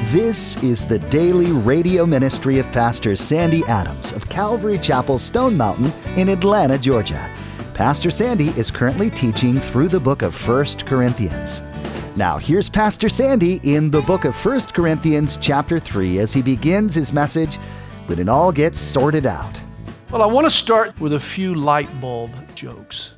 This is the daily radio ministry of Pastor Sandy Adams of Calvary Chapel, Stone Mountain in Atlanta, Georgia. Pastor Sandy is currently teaching through the book of 1 Corinthians. Now, here's Pastor Sandy in the book of 1 Corinthians chapter 3 as he begins his message when it all gets sorted out. Well, I want to start with a few light bulb jokes.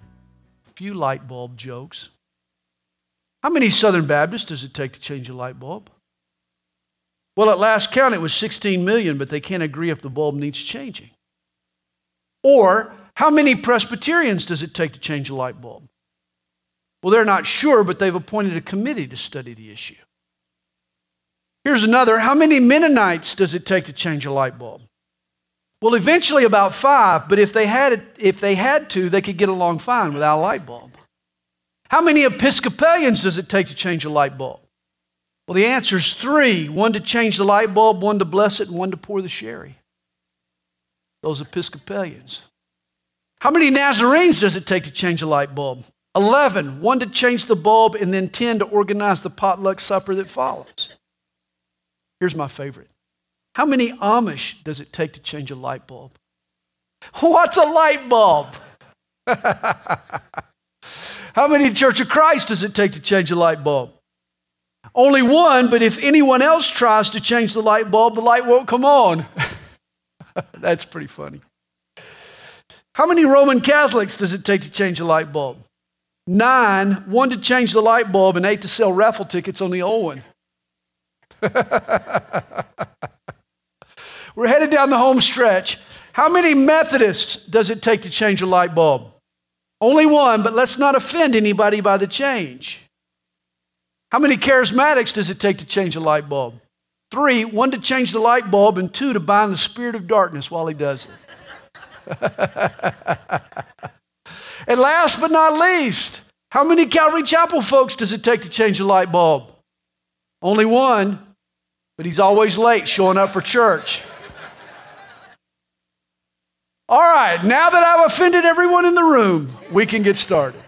How many Southern Baptists does it take to change a light bulb? Well, at last count, it was 16 million, but they can't agree if the bulb needs changing. Or, how many Presbyterians does it take to change a light bulb? Well, they're not sure, but they've appointed a committee to study the issue. Here's another. How many Mennonites does it take to change a light bulb? Well, eventually about 5, but if they had to, they could get along fine without a light bulb. How many Episcopalians does it take to change a light bulb? Well, the answer is 3. 1 to change the light bulb, 1 to bless it, and 1 to pour the sherry. Those Episcopalians. How many Nazarenes does it take to change a light bulb? 11. 1 to change the bulb, and then 10 to organize the potluck supper that follows. Here's my favorite. How many Amish does it take to change a light bulb? What's a light bulb? How many Church of Christ does it take to change a light bulb? Only 1, but if anyone else tries to change the light bulb, the light won't come on. That's pretty funny. How many Roman Catholics does it take to change a light bulb? 9, 1 to change the light bulb, and 8 to sell raffle tickets on the old one. We're headed down the home stretch. How many Methodists does it take to change a light bulb? Only 1, but let's not offend anybody by the change. How many Charismatics does it take to change a light bulb? 3, 1 to change the light bulb, and 2 to bind the spirit of darkness while he does it. And last but not least, how many Calvary Chapel folks does it take to change a light bulb? Only 1, but he's always late showing up for church. All right, now that I've offended everyone in the room, we can get started.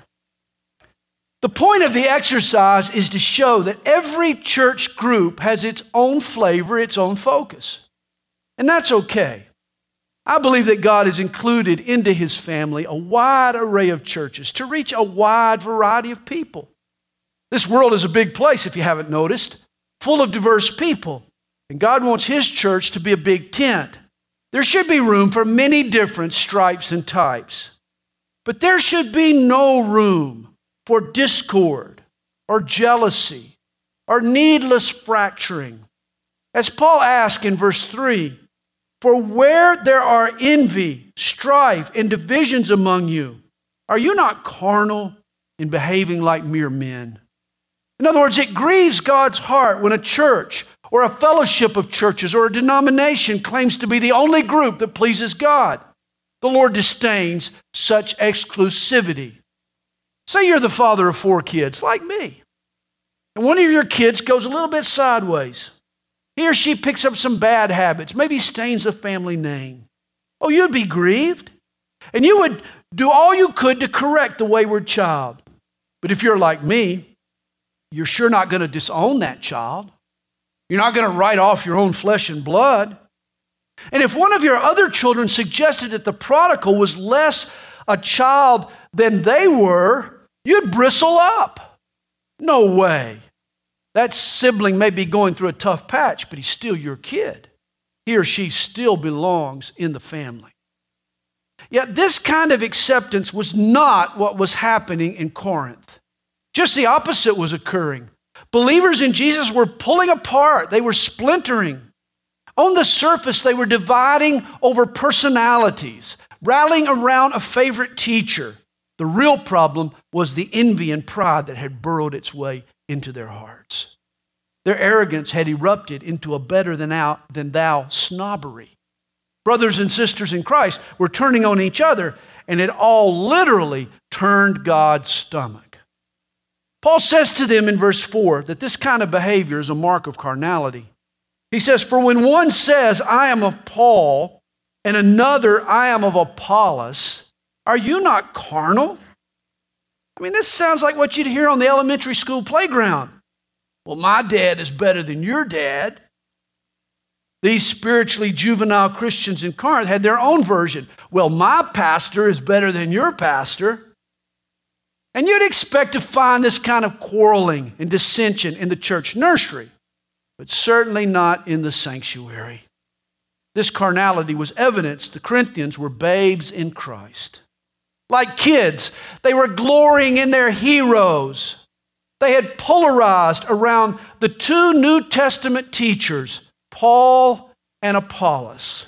The point of the exercise is to show that every church group has its own flavor, its own focus. And that's okay. I believe that God has included into His family a wide array of churches to reach a wide variety of people. This world is a big place, if you haven't noticed, full of diverse people. And God wants His church to be a big tent. There should be room for many different stripes and types. But there should be no room for discord or jealousy or needless fracturing. As Paul asks in verse 3, "For where there are envy, strife, and divisions among you, are you not carnal in behaving like mere men?" In other words, it grieves God's heart when a church or a fellowship of churches or a denomination claims to be the only group that pleases God. The Lord disdains such exclusivity. Say you're the father of 4 kids, like me, and one of your kids goes a little bit sideways. He or she picks up some bad habits, maybe stains the family name. Oh, you'd be grieved, and you would do all you could to correct the wayward child. But if you're like me, you're sure not going to disown that child. You're not going to write off your own flesh and blood. And if one of your other children suggested that the prodigal was less a child than they were, you'd bristle up. No way. That sibling may be going through a tough patch, but he's still your kid. He or she still belongs in the family. Yet this kind of acceptance was not what was happening in Corinth. Just the opposite was occurring. Believers in Jesus were pulling apart. They were splintering. On the surface, they were dividing over personalities, rallying around a favorite teacher. The real problem was the envy and pride that had burrowed its way into their hearts. Their arrogance had erupted into a better than thou snobbery. Brothers and sisters in Christ were turning on each other, and it all literally turned God's stomach. Paul says to them in verse 4 that this kind of behavior is a mark of carnality. He says, "For when one says, 'I am of Paul,' and another, 'I am of Apollos,' are you not carnal?" I mean, this sounds like what you'd hear on the elementary school playground. Well, my dad is better than your dad. These spiritually juvenile Christians in Corinth had their own version. Well, my pastor is better than your pastor. And you'd expect to find this kind of quarreling and dissension in the church nursery, but certainly not in the sanctuary. This carnality was evidence the Corinthians were babes in Christ. Like kids, they were glorying in their heroes. They had polarized around the two New Testament teachers, Paul and Apollos.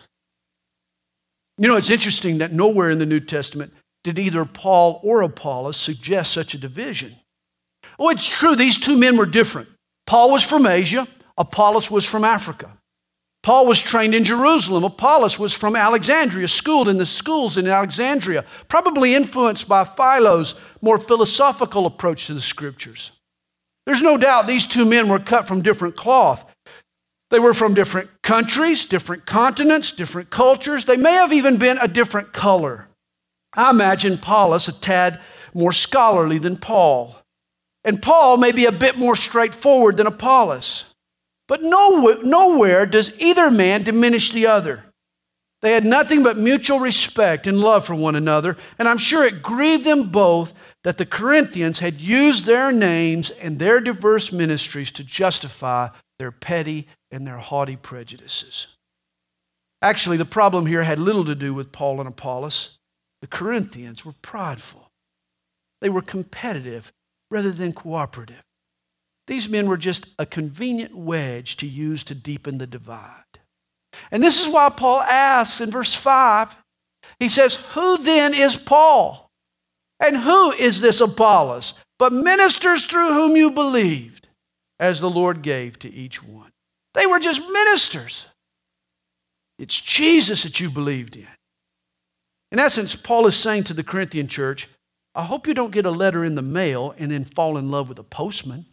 You know, it's interesting that nowhere in the New Testament did either Paul or Apollos suggest such a division. Oh, it's true, these two men were different. Paul was from Asia, Apollos was from Africa. Paul was trained in Jerusalem. Apollos was from Alexandria, schooled in the schools in Alexandria, probably influenced by Philo's more philosophical approach to the scriptures. There's no doubt these two men were cut from different cloth. They were from different countries, different continents, different cultures. They may have even been a different color. I imagine Apollos a tad more scholarly than Paul. And Paul may be a bit more straightforward than Apollos. But nowhere does either man diminish the other. They had nothing but mutual respect and love for one another, and I'm sure it grieved them both that the Corinthians had used their names and their diverse ministries to justify their petty and their haughty prejudices. Actually, the problem here had little to do with Paul and Apollos. The Corinthians were prideful. They were competitive rather than cooperative. These men were just a convenient wedge to use to deepen the divide. And this is why Paul asks in verse 5, he says, "Who then is Paul? And who is this Apollos? But ministers through whom you believed, as the Lord gave to each one." They were just ministers. It's Jesus that you believed in. In essence, Paul is saying to the Corinthian church, I hope you don't get a letter in the mail and then fall in love with a postman.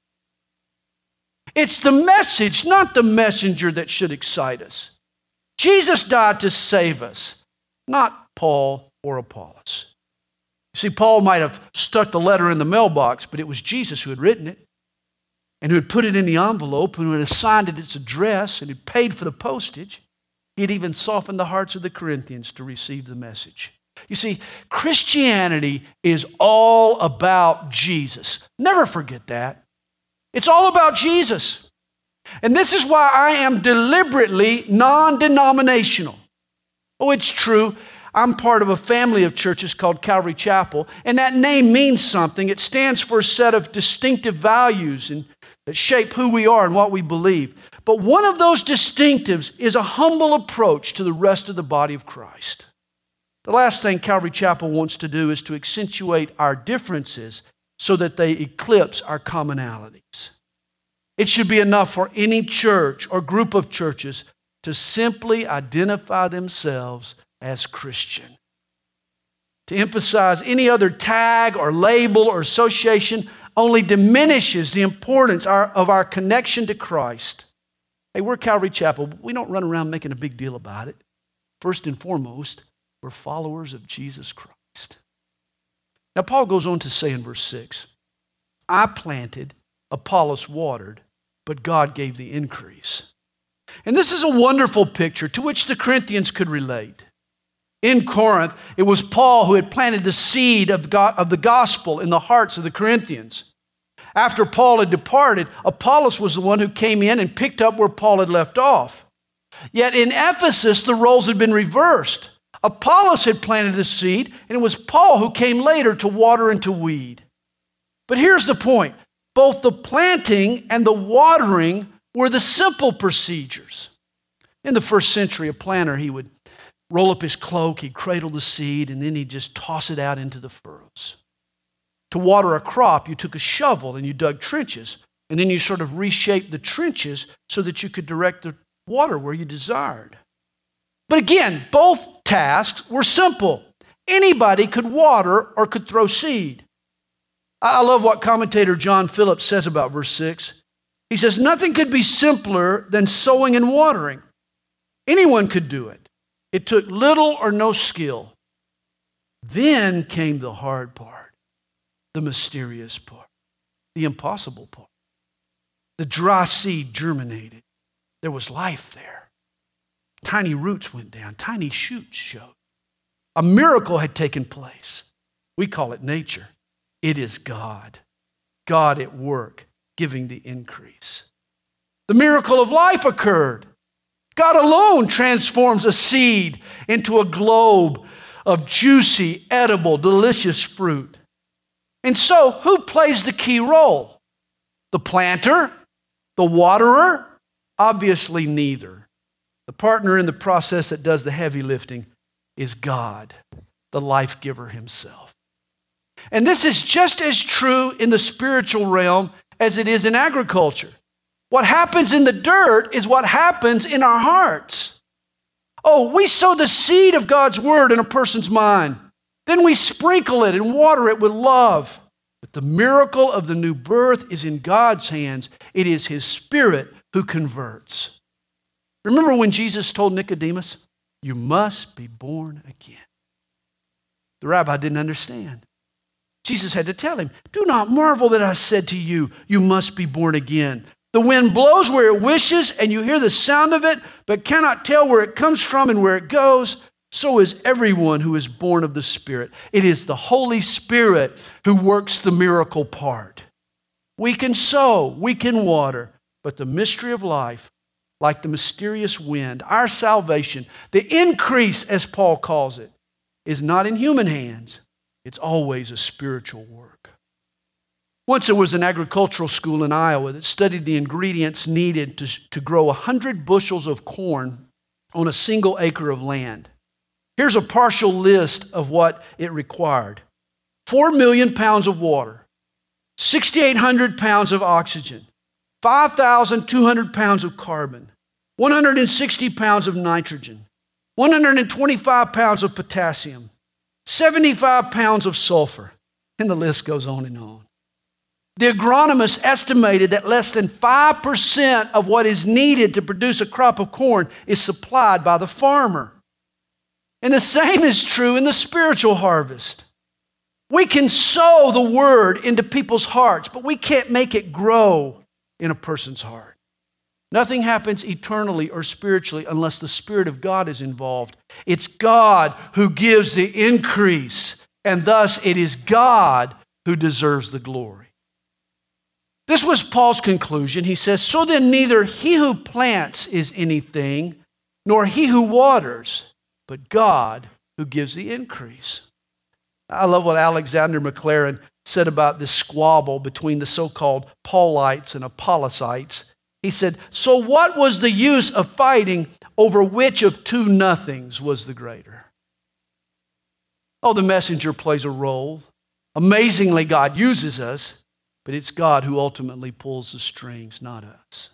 It's the message, not the messenger, that should excite us. Jesus died to save us, not Paul or Apollos. See, Paul might have stuck the letter in the mailbox, but it was Jesus who had written it and who had put it in the envelope and who had assigned it its address and had paid for the postage. He had even softened the hearts of the Corinthians to receive the message. You see, Christianity is all about Jesus. Never forget that. It's all about Jesus. And this is why I am deliberately non-denominational. Oh, it's true. I'm part of a family of churches called Calvary Chapel, and that name means something. It stands for a set of distinctive values that shape who we are and what we believe. But one of those distinctives is a humble approach to the rest of the body of Christ. The last thing Calvary Chapel wants to do is to accentuate our differences so that they eclipse our commonalities. It should be enough for any church or group of churches to simply identify themselves as Christian. To emphasize any other tag or label or association only diminishes the importance of our connection to Christ. Hey, we're Calvary Chapel, but we don't run around making a big deal about it. First and foremost, we're followers of Jesus Christ. Now, Paul goes on to say in verse 6, I planted, Apollos watered, but God gave the increase. And this is a wonderful picture to which the Corinthians could relate. In Corinth, it was Paul who had planted the seed of the gospel in the hearts of the Corinthians. After Paul had departed, Apollos was the one who came in and picked up where Paul had left off. Yet in Ephesus, the roles had been reversed. Apollos had planted the seed, and it was Paul who came later to water and to weed. But here's the point. Both the planting and the watering were the simple procedures. In the first century, a planter, he would roll up his cloak, he'd cradle the seed, and then he'd just toss it out into the furrows. To water a crop, you took a shovel and you dug trenches, and then you sort of reshaped the trenches so that you could direct the water where you desired. But again, both tasks were simple. Anybody could water or could throw seed. I love what commentator John Phillips says about verse 6. He says, nothing could be simpler than sowing and watering. Anyone could do it. It took little or no skill. Then came the hard part, the mysterious part, the impossible part. The dry seed germinated. There was life there. Tiny roots went down. Tiny shoots showed. A miracle had taken place. We call it nature. It is God. God at work, giving the increase. The miracle of life occurred. God alone transforms a seed into a globe of juicy, edible, delicious fruit. And so, who plays the key role? The planter? The waterer? Obviously neither. The partner in the process that does the heavy lifting is God, the life giver himself. And this is just as true in the spiritual realm as it is in agriculture. What happens in the dirt is what happens in our hearts. Oh, we sow the seed of God's word in a person's mind. Then we sprinkle it and water it with love. But the miracle of the new birth is in God's hands. It is his Spirit who converts. Remember when Jesus told Nicodemus, "You must be born again." The rabbi didn't understand. Jesus had to tell him, "Do not marvel that I said to you, you must be born again. The wind blows where it wishes, and you hear the sound of it, but cannot tell where it comes from and where it goes. So is everyone who is born of the Spirit." It is the Holy Spirit who works the miracle part. We can sow, we can water, but the mystery of life, like the mysterious wind, our salvation, the increase, as Paul calls it, is not in human hands. It's always a spiritual work. Once there was an agricultural school in Iowa that studied the ingredients needed to grow 100 bushels of corn on a single acre of land. Here's a partial list of what it required. 4 million pounds of water, 6,800 pounds of oxygen, 5,200 pounds of carbon, 160 pounds of nitrogen, 125 pounds of potassium, 75 pounds of sulfur, and the list goes on and on. The agronomist estimated that less than 5% of what is needed to produce a crop of corn is supplied by the farmer. And the same is true in the spiritual harvest. We can sow the word into people's hearts, but we can't make it grow in a person's heart. Nothing happens eternally or spiritually unless the Spirit of God is involved. It's God who gives the increase, and thus it is God who deserves the glory. This was Paul's conclusion. He says, "So then neither he who plants is anything, nor he who waters, but God who gives the increase." I love what Alexander Maclaren said about this squabble between the so-called Paulites and Apollosites. He said, "So what was the use of fighting over which of two nothings was the greater?" Oh, the messenger plays a role. Amazingly, God uses us, but it's God who ultimately pulls the strings, not us.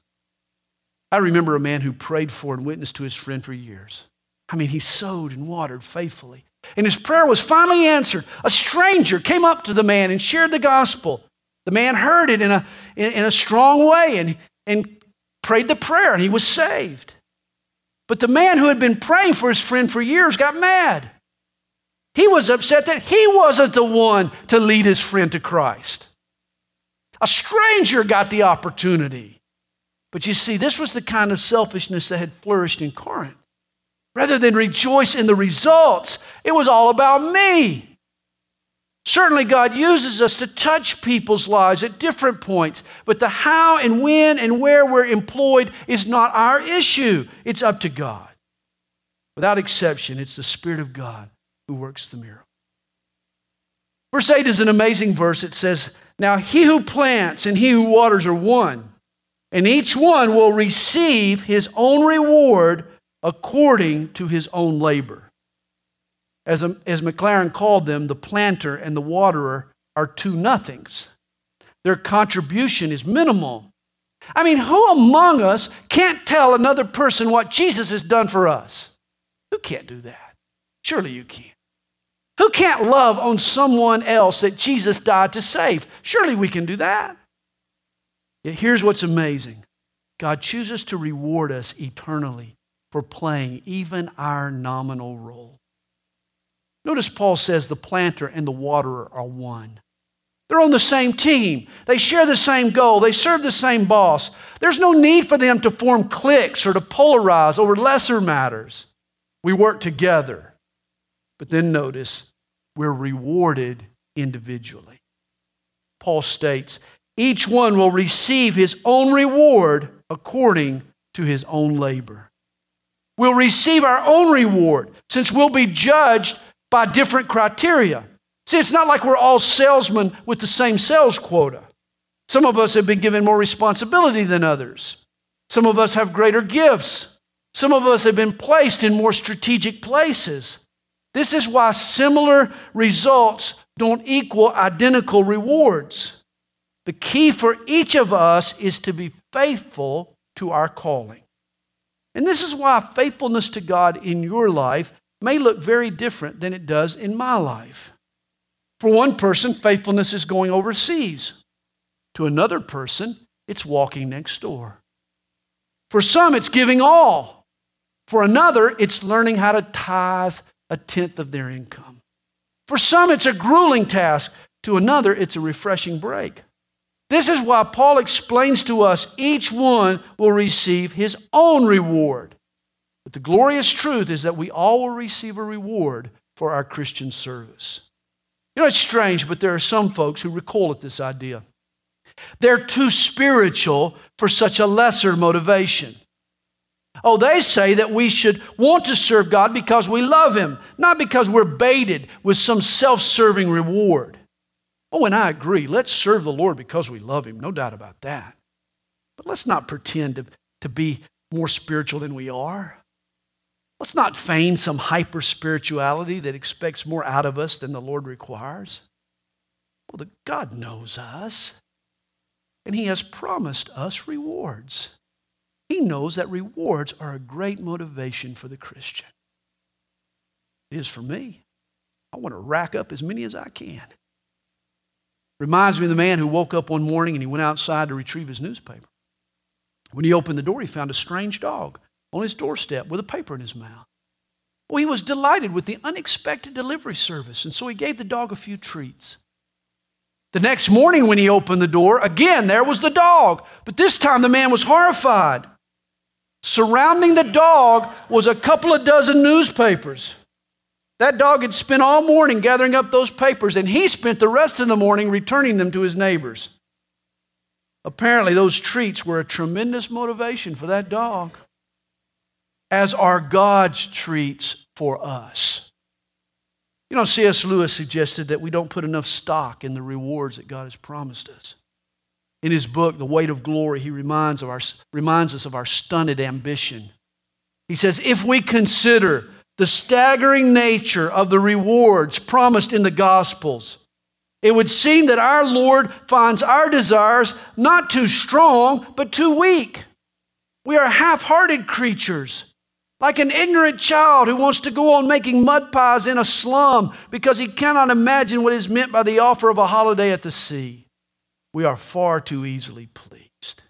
I remember a man who prayed for and witnessed to his friend for years. I mean, he sowed and watered faithfully. And his prayer was finally answered. A stranger came up to the man and shared the gospel. The man heard it in a strong way and prayed the prayer, and he was saved. But the man who had been praying for his friend for years got mad. He was upset that he wasn't the one to lead his friend to Christ. A stranger got the opportunity. But you see, this was the kind of selfishness that had flourished in Corinth. Rather than rejoice in the results, it was all about me. Certainly, God uses us to touch people's lives at different points, but the how and when and where we're employed is not our issue. It's up to God. Without exception, it's the Spirit of God who works the miracle. Verse 8 is an amazing verse. It says, "Now he who plants and he who waters are one, and each one will receive his own reward according to his own labor." As Maclaren called them, the planter and the waterer are two nothings. Their contribution is minimal. I mean, who among us can't tell another person what Jesus has done for us? Who can't do that? Surely you can. Who can't love on someone else that Jesus died to save? Surely we can do that. Yet here's what's amazing. God chooses to reward us eternally for playing even our nominal role. Notice Paul says the planter and the waterer are one. They're on the same team. They share the same goal. They serve the same boss. There's no need for them to form cliques or to polarize over lesser matters. We work together. But then notice, we're rewarded individually. Paul states, each one will receive his own reward according to his own labor. We'll receive our own reward since we'll be judged by different criteria. See, it's not like we're all salesmen with the same sales quota. Some of us have been given more responsibility than others. Some of us have greater gifts. Some of us have been placed in more strategic places. This is why similar results don't equal identical rewards. The key for each of us is to be faithful to our calling. And this is why faithfulness to God in your life may look very different than it does in my life. For one person, faithfulness is going overseas. To another person, it's walking next door. For some, it's giving all. For another, it's learning how to tithe 1/10 of their income. For some, it's a grueling task. To another, it's a refreshing break. This is why Paul explains to us each one will receive his own reward. But the glorious truth is that we all will receive a reward for our Christian service. You know, it's strange, but there are some folks who recoil at this idea. They're too spiritual for such a lesser motivation. Oh, they say that we should want to serve God because we love Him, not because we're baited with some self-serving reward. Oh, and I agree. Let's serve the Lord because we love Him. No doubt about that. But let's not pretend to be more spiritual than we are. Let's not feign some hyper-spirituality that expects more out of us than the Lord requires. Well, God knows us, and He has promised us rewards. He knows that rewards are a great motivation for the Christian. It is for me. I want to rack up as many as I can. Reminds me of the man who woke up one morning and he went outside to retrieve his newspaper. When he opened the door, he found a strange dog on his doorstep with a paper in his mouth. Well, he was delighted with the unexpected delivery service, and so he gave the dog a few treats. The next morning when he opened the door, again, there was the dog, but this time the man was horrified. Surrounding the dog was a couple of dozen newspapers. That dog had spent all morning gathering up those papers, and he spent the rest of the morning returning them to his neighbors. Apparently, those treats were a tremendous motivation for that dog, as are God's treats for us. You know, C.S. Lewis suggested that we don't put enough stock in the rewards that God has promised us. In his book, The Weight of Glory, he reminds us of our stunted ambition. He says, if we consider the staggering nature of the rewards promised in the Gospels, it would seem that our Lord finds our desires not too strong, but too weak. We are half-hearted creatures, like an ignorant child who wants to go on making mud pies in a slum because he cannot imagine what is meant by the offer of a holiday at the sea. We are far too easily pleased.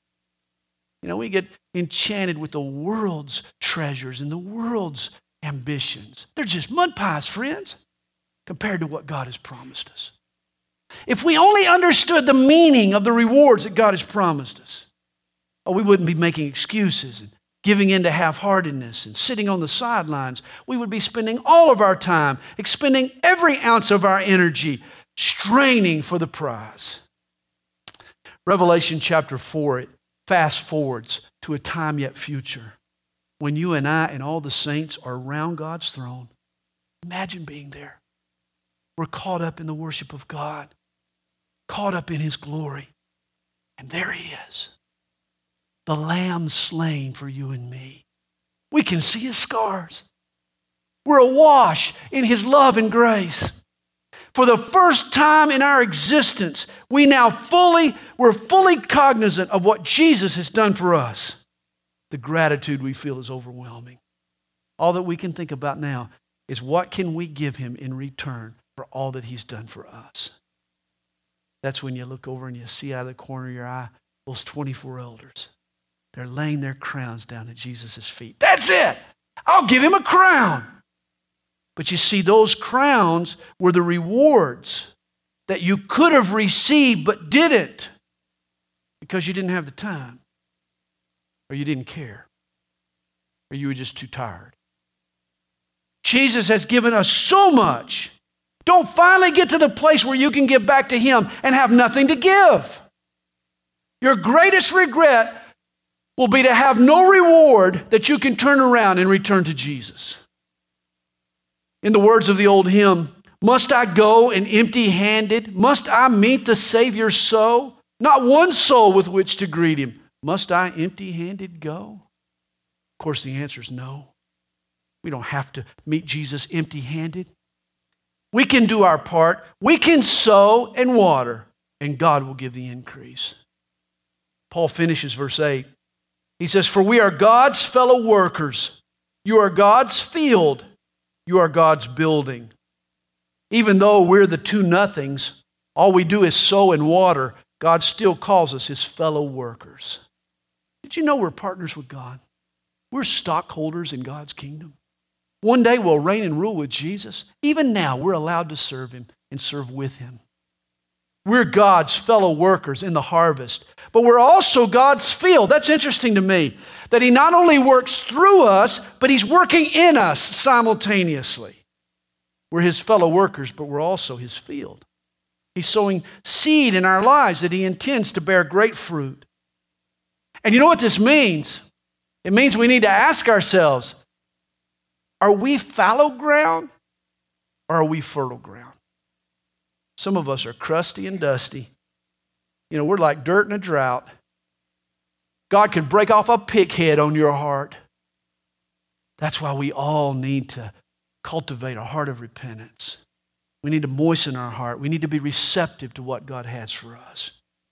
You know, we get enchanted with the world's treasures and the world's ambitions. They're just mud pies, friends, compared to what God has promised us. If we only understood the meaning of the rewards that God has promised us, we wouldn't be making excuses and giving in to half-heartedness and sitting on the sidelines. We would be spending all of our time, expending every ounce of our energy, straining for the prize. Revelation chapter 4, it fast forwards to a time yet future when you and I and all the saints are around God's throne. Imagine being there. We're caught up in the worship of God, caught up in His glory. And there He is, the Lamb slain for you and me. We can see His scars. We're awash in His love and grace. For the first time in our existence, we're fully cognizant of what Jesus has done for us. The gratitude we feel is overwhelming. All that we can think about now is what can we give Him in return for all that He's done for us. That's when you look over and you see out of the corner of your eye those 24 elders. They're laying their crowns down at Jesus' feet. That's it! I'll give Him a crown. But you see, those crowns were the rewards that you could have received but didn't because you didn't have the time, or you didn't care, or you were just too tired. Jesus has given us so much. Don't finally get to the place where you can give back to Him and have nothing to give. Your greatest regret will be to have no reward that you can turn around and return to Jesus. In the words of the old hymn, must I go and empty-handed? Must I meet the Savior so? Not one soul with which to greet Him. Must I empty-handed go? Of course, the answer is no. We don't have to meet Jesus empty-handed. We can do our part. We can sow and water, and God will give the increase. Paul finishes verse 8. He says, for we are God's fellow workers. You are God's field. You are God's building. Even though we're the two nothings, all we do is sow and water, God still calls us His fellow workers. Did you know we're partners with God? We're stockholders in God's kingdom. One day we'll reign and rule with Jesus. Even now, we're allowed to serve Him and serve with Him. We're God's fellow workers in the harvest, but we're also God's field. That's interesting to me, that He not only works through us, but He's working in us simultaneously. We're His fellow workers, but we're also His field. He's sowing seed in our lives that He intends to bear great fruit. And you know what this means? It means we need to ask ourselves, are we fallow ground or are we fertile ground? Some of us are crusty and dusty. You know, we're like dirt in a drought. God could break off a pick head on your heart. That's why we all need to cultivate a heart of repentance. We need to moisten our heart. We need to be receptive to what God has for us.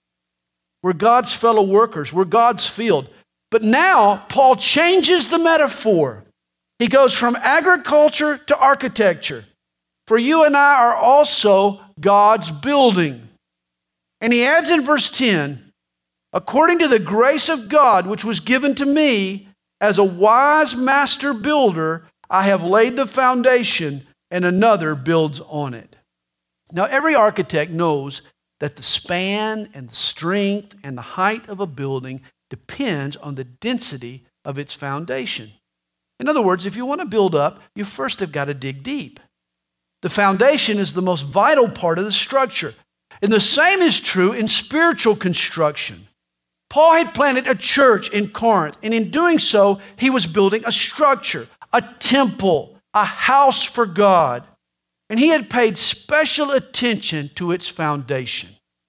We're God's fellow workers. We're God's field. But now, Paul changes the metaphor. He goes from agriculture to architecture. For you and I are also God's building. And he adds in verse 10, according to the grace of God which was given to me, as a wise master builder, I have laid the foundation and another builds on it. Now every architect knows that the span and the strength and the height of a building depends on the density of its foundation. In other words, if you want to build up, you first have got to dig deep. The foundation is the most vital part of the structure. And the same is true in spiritual construction. Paul had planted a church in Corinth, and in doing so, he was building a structure, a temple, a house for God. And he had paid special attention to its foundation.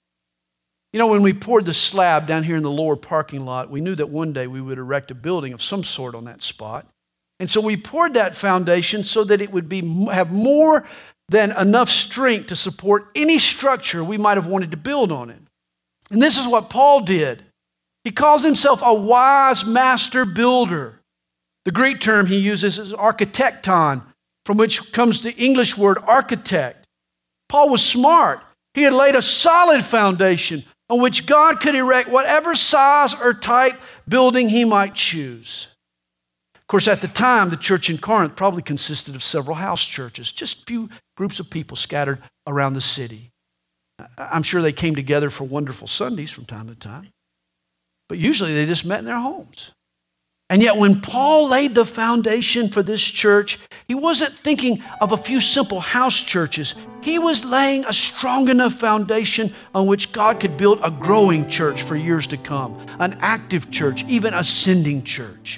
You know, when we poured the slab down here in the lower parking lot, we knew that one day we would erect a building of some sort on that spot. And so we poured that foundation so that it would have more than enough strength to support any structure we might have wanted to build on it. And this is what Paul did. He calls himself a wise master builder. The Greek term he uses is architecton, from which comes the English word architect. Paul was smart. He had laid a solid foundation on which God could erect whatever size or type building he might choose. Of course, at the time, the church in Corinth probably consisted of several house churches, just a few groups of people scattered around the city. I'm sure they came together for wonderful Sundays from time to time, but usually they just met in their homes. And yet when Paul laid the foundation for this church, he wasn't thinking of a few simple house churches. He was laying a strong enough foundation on which God could build a growing church for years to come, an active church, even ascending church.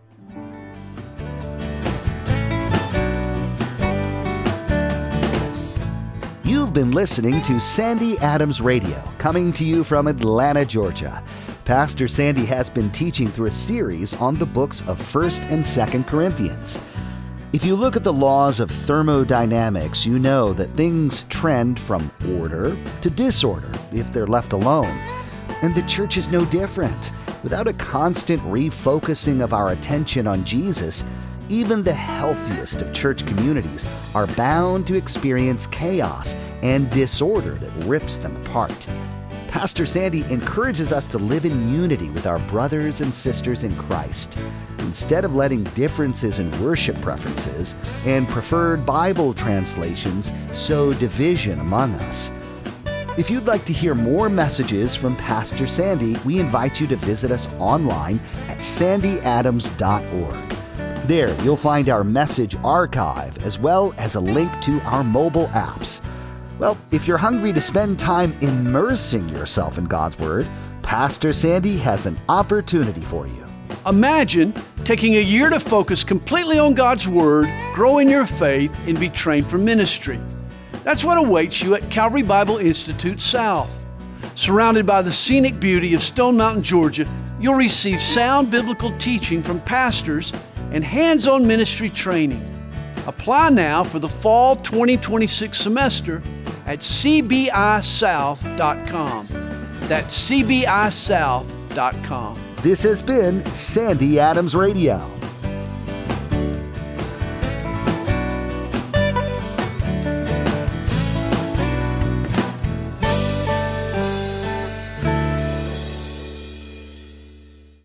You've been listening to Sandy Adams Radio, coming to you from Atlanta, Georgia. Pastor Sandy has been teaching through a series on the books of 1st and 2nd Corinthians. If you look at the laws of thermodynamics, you know that things trend from order to disorder if they're left alone. And the church is no different. Without a constant refocusing of our attention on Jesus, even the healthiest of church communities are bound to experience chaos and disorder that rips them apart. Pastor Sandy encourages us to live in unity with our brothers and sisters in Christ. Instead of letting differences in worship preferences and preferred Bible translations sow division among us, If you'd like to hear more messages from Pastor Sandy, we invite you to visit us online at sandyadams.org. There, you'll find our message archive as well as a link to our mobile apps. Well, if you're hungry to spend time immersing yourself in God's Word, Pastor Sandy has an opportunity for you. Imagine taking a year to focus completely on God's Word, grow in your faith, and be trained for ministry. That's what awaits you at Calvary Bible Institute South. Surrounded by the scenic beauty of Stone Mountain, Georgia, you'll receive sound biblical teaching from pastors and hands-on ministry training. Apply now for the fall 2026 semester at cbisouth.com. That's cbisouth.com. This has been Sandy Adams Radio.